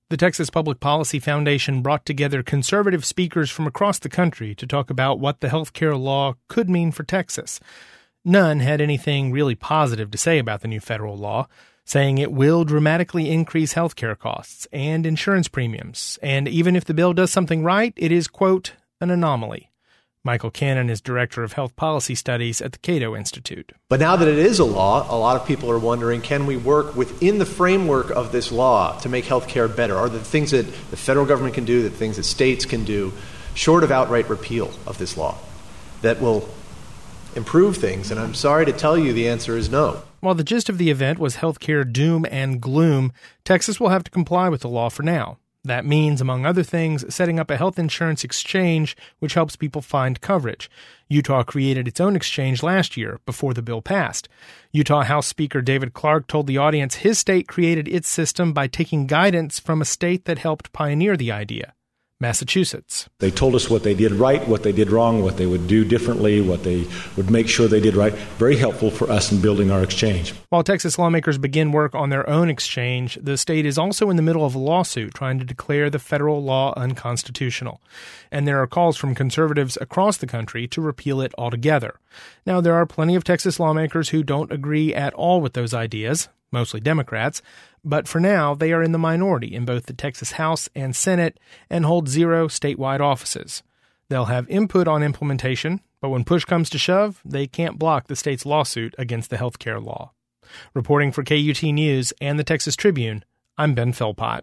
The Texas Public Policy Foundation brought together conservative speakers from across the country to talk about what the healthcare law could mean for Texas. None had anything really positive to say about the new federal law, saying it will dramatically increase healthcare costs and insurance premiums, and even if the bill does something right, it is, quote, an anomaly. Michael Cannon is Director of Health Policy Studies at the Cato Institute. But now that it is a law, a lot of people are wondering, can we work within the framework of this law to make health care better? Are there things that the federal government can do, the things that states can do, short of outright repeal of this law, that will improve things? And I'm sorry to tell you the answer is no. While the gist of the event was healthcare doom and gloom, Texas will have to comply with the law for now. That means, among other things, setting up a health insurance exchange which helps people find coverage. Utah created its own exchange last year, before the bill passed. Utah House Speaker David Clark told the audience his state created its system by taking guidance from a state that helped pioneer the idea, Massachusetts. They told us what they did right, what they did wrong, what they would do differently, what they would make sure they did right. Very helpful for us in building our exchange. While Texas lawmakers begin work on their own exchange, the state is also in the middle of a lawsuit trying to declare the federal law unconstitutional. And there are calls from conservatives across the country to repeal it altogether. Now, there are plenty of Texas lawmakers who don't agree at all with those ideas, mostly Democrats, but for now they are in the minority in both the Texas House and Senate and hold 0 statewide offices. They'll have input on implementation, but when push comes to shove, they can't block the state's lawsuit against the healthcare law. Reporting for KUT News and the Texas Tribune, I'm Ben Philpott.